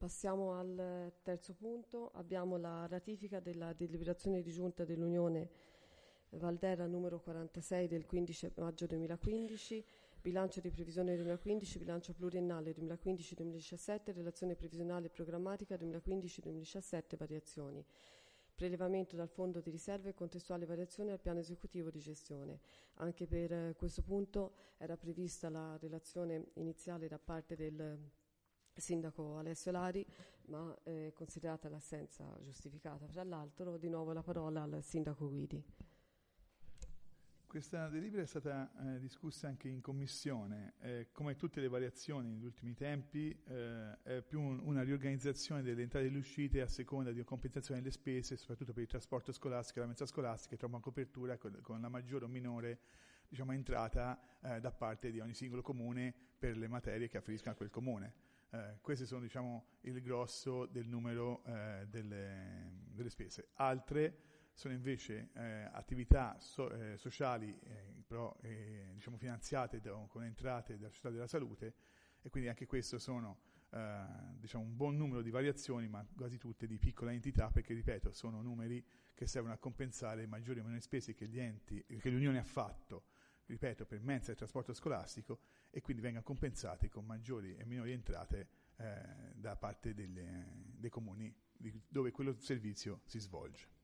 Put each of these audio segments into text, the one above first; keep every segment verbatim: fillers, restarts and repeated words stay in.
Passiamo al terzo punto. Abbiamo la ratifica della deliberazione di giunta dell'Unione Valdera numero quarantasei del quindici maggio duemilaquindici, bilancio di previsione duemilaquindici, bilancio pluriennale duemilaquindici duemiladiciassette, relazione previsionale e programmatica duemilaquindici duemiladiciassette, variazioni. Prelevamento dal fondo di riserve e contestuale variazione al piano esecutivo di gestione. Anche per eh, questo punto era prevista la relazione iniziale da parte del sindaco Alessio Lari, ma eh, considerata l'assenza giustificata, fra l'altro, di nuovo la parola al sindaco Guidi. Questa delibera è stata eh, discussa anche in commissione. Eh, come tutte le variazioni negli ultimi tempi, eh, è più un, una riorganizzazione delle entrate e delle uscite a seconda di una compensazione delle spese, soprattutto per il trasporto scolastico e la mensa scolastica, e trova una copertura con, con la maggiore o minore, diciamo, entrata eh, da parte di ogni singolo comune per le materie che afferiscono a quel comune. Eh, queste sono, diciamo, il grosso del numero eh, delle, delle spese. Altre sono invece eh, attività so, eh, sociali, eh, però eh, diciamo finanziate da, con entrate dalla società della salute, e quindi anche questo sono eh, diciamo un buon numero di variazioni, ma quasi tutte di piccola entità, perché, ripeto, sono numeri che servono a compensare maggiori o minori spese che gli enti, che l'Unione ha fatto, ripeto, per mensa e trasporto scolastico, e quindi vengono compensati con maggiori e minori entrate eh, da parte delle, dei comuni dove quello servizio si svolge.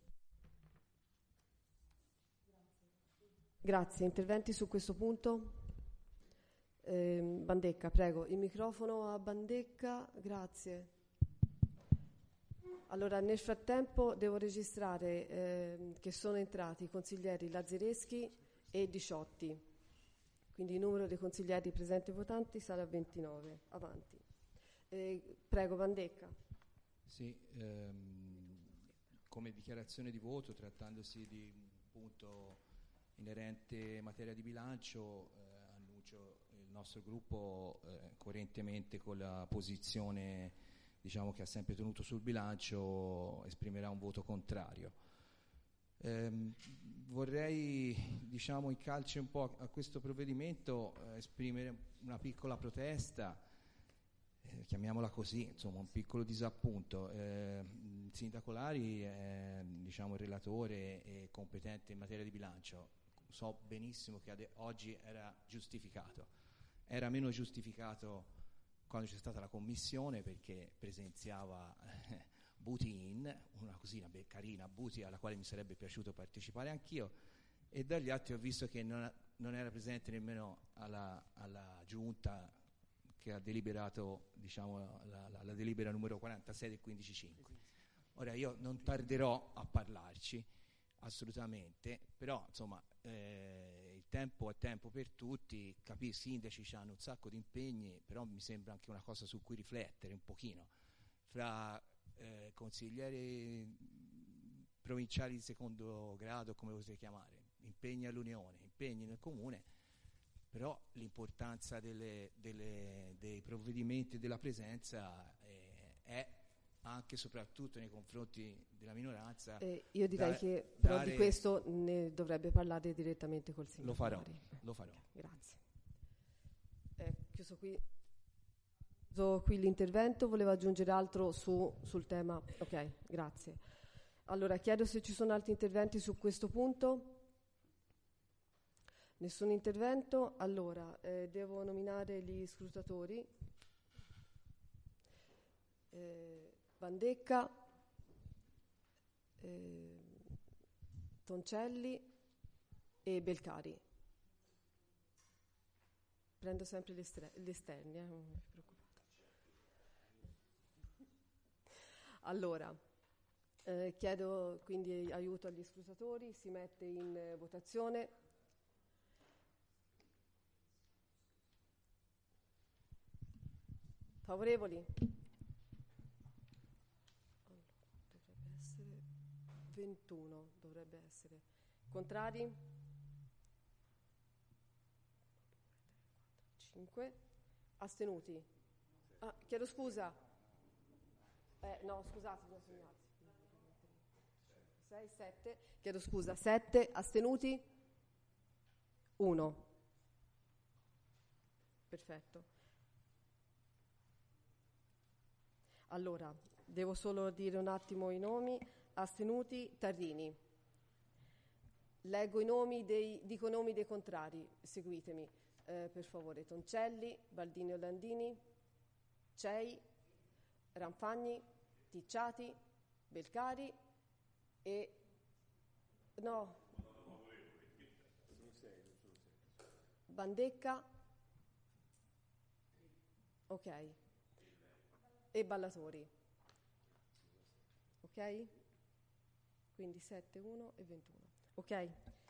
Grazie. Interventi su questo punto? Eh, Bandecca, prego. Il microfono a Bandecca, grazie. Allora, nel frattempo devo registrare eh, che sono entrati i consiglieri Lazzareschi e Diciotti, quindi il numero dei consiglieri presenti e votanti sarà ventinove. Avanti. Eh, prego, Bandecca. Sì, ehm, come dichiarazione di voto, trattandosi di un punto inerente materia di bilancio, eh, annuncio il nostro gruppo eh, coerentemente con la posizione, diciamo, che ha sempre tenuto sul bilancio, esprimerà un voto contrario. Ehm, vorrei, diciamo, in calce un po' a questo provvedimento, eh, esprimere una piccola protesta, eh, chiamiamola così, insomma un piccolo disappunto. Eh, il sindaco Lari è, diciamo, il relatore e competente in materia di bilancio. So benissimo che ade- oggi era giustificato, era meno giustificato quando c'è stata la commissione, perché presenziava eh, Butin, una cosina be- carina, Buti, alla quale mi sarebbe piaciuto partecipare anch'io, e dagli atti ho visto che non, non era presente nemmeno alla, alla giunta che ha deliberato, diciamo, la, la, la delibera numero quarantasei del quindici cinque. Ora io non tarderò a parlarci, assolutamente, però insomma eh, il tempo è tempo per tutti, capisco, i sindaci hanno un sacco di impegni, però mi sembra anche una cosa su cui riflettere un pochino, fra eh, consiglieri provinciali di secondo grado, come lo potete chiamare, impegni all'Unione, impegni nel comune, però l'importanza delle, delle, dei provvedimenti e della presenza eh, è anche e soprattutto nei confronti della minoranza. Eh, io direi da, che però dare, di questo ne dovrebbe parlare direttamente col sindaco. Lo farò, Lari. lo farò. Grazie. Eh, chiuso qui. Chiuso qui l'intervento, voleva aggiungere altro su, sul tema? Ok, grazie. Allora chiedo se ci sono altri interventi su questo punto. Nessun intervento. Allora eh, devo nominare gli scrutatori. Eh, Bandecca, eh, Toncelli e Belcari. Prendo sempre gli, estre- gli esterni, eh, non vi preoccupate. Allora, eh, chiedo quindi aiuto agli scrutatori, si mette in eh, votazione. Favorevoli? Dovrebbe essere ventuno, dovrebbe essere. Contrari? cinque. Astenuti? Ah, chiedo scusa. Eh, no, scusate, sono segnati. sei, sette. Chiedo scusa. sette. Astenuti? uno. Perfetto. Allora, devo solo dire un attimo i nomi. Astenuti, Tarrini. Leggo i nomi dei, dico i nomi dei contrari, seguitemi. Eh, per favore, Toncelli, Baldini Orlandini, Cei, Ranfagni, Ticciati, Belcari e... no... Bandecca, ok, e Ballatori, ok? Quindi sette, uno e ventuno, ok?